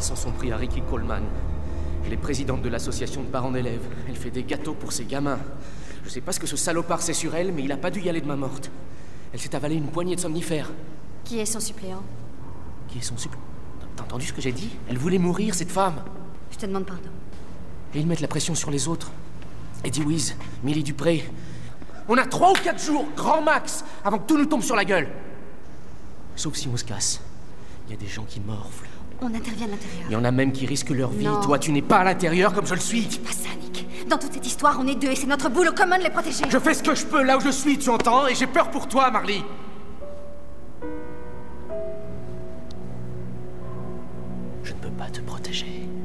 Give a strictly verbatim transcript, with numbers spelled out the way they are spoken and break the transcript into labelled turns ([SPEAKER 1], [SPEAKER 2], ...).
[SPEAKER 1] s'en sont pris à Ricky Coleman. Elle est présidente de l'association de parents d'élèves. Elle fait des gâteaux pour ses gamins. Je sais pas ce que ce salopard sait sur elle, mais il a pas dû y aller de main morte. Elle s'est avalée une poignée de somnifères.
[SPEAKER 2] Qui est son suppléant?
[SPEAKER 1] Qui est son suppléant? T'as entendu ce que j'ai dit? Elle voulait mourir, cette femme.
[SPEAKER 2] Je te demande pardon.
[SPEAKER 1] Et ils mettent la pression sur les autres. Eddie Weiss, Millie Dupré. On a trois ou quatre jours, grand max, avant que tout nous tombe sur la gueule. Sauf si on se casse. Il y a des gens qui morflent.
[SPEAKER 2] On intervient de l'intérieur.
[SPEAKER 1] Il y en a même qui risquent leur vie.
[SPEAKER 2] Non.
[SPEAKER 1] Toi, tu n'es pas à l'intérieur comme je le suis.
[SPEAKER 2] Dis pas ça, Nick. Dans toute cette histoire, on est deux et c'est notre boulot commun de les protéger.
[SPEAKER 1] Je fais ce que je peux là où je suis, tu entends? Et j'ai peur pour toi, Marley. Je ne peux pas te protéger.